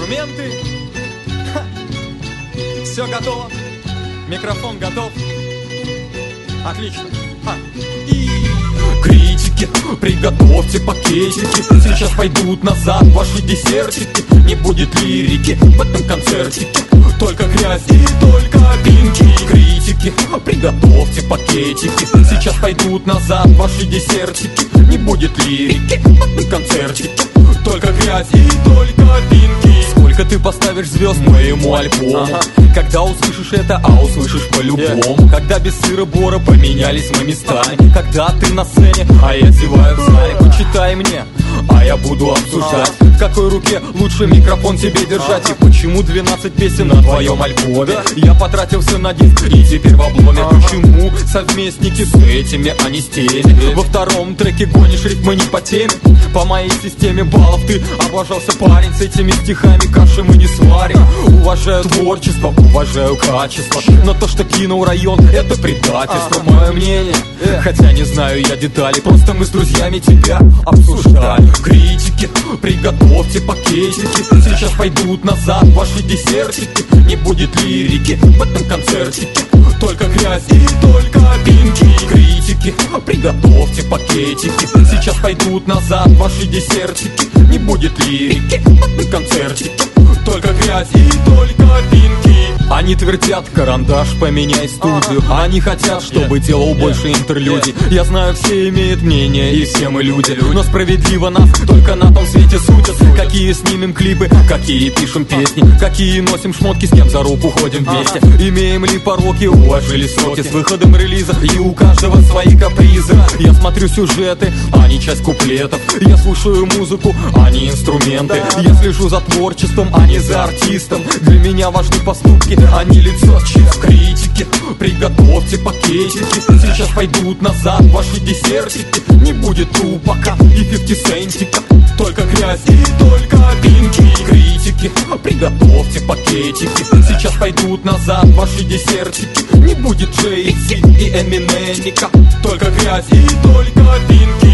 инструменты. Все готово. Микрофон готов. Отлично. Критики, приготовьте пакетики. Сейчас пойдут назад ваши десертики. Не будет лирики в этом концертике, только грязь и только пинки. Критики, приготовьте пакетики. Сейчас пойдут назад ваши десертики. Не будет лирики в этом концертике, только грязь и только пинки. Сколько ты поставишь звезд моему альбому? Когда услышишь это, а услышишь по-любому. Когда без сыра бора поменялись мы местами. Когда ты на сцене, а я зеваю в зале. Почитай мне, а я буду обсуждать, в какой руке лучше микрофон тебе держать. И почему 12 песен на твоем альбоме я потратился на диск и теперь в обломе. Почему совместники с этими, а не с теми? Во втором треке гонишь рифмы не по теме. По моей системе баллов ты облажался, парень. С этими стихами каши мы не сварим. Уважаю творчество, уважаю качество, но то, что кинул район, это предательство. Мое мнение, хотя не знаю я деталей, просто мы с друзьями тебя обсуждали. Критики, приготовьте пакетики. Сейчас пойдут назад ваши десертики. Не будет лирики в этом концертике, только грязь и только пинки. Критики, приготовьте пакетики. Сейчас пойдут назад ваши десертики. Не будет лирики в этом концертике, только грязь и только пинки. Они твердят, карандаш, поменяй студию. Они хотят, чтобы делал больше интерлюдий. Я знаю, все имеют мнение, и все мы люди, но справедливо нас только на том свете судят. Какие снимем клипы, какие пишем песни, какие носим шмотки, с кем за руку ходим вместе. Имеем ли пороки, уложили сроки с выходом релиза, и у каждого свои капризы. Я смотрю сюжеты, а не часть куплетов. Я слушаю музыку, а не инструменты. Я слежу за творчеством, а не за артистом. Для меня важны поступки, а не лицо чист. Критики, приготовьте пакетики. Сейчас пойдут назад ваши десертики. Не будет Тупака и 50 центика, только грязь и только пинки. Критики, приготовьте пакетики. Сейчас пойдут назад ваши десертики. Не будет Джей-Зи и Эминемика, только грязь и только пинки.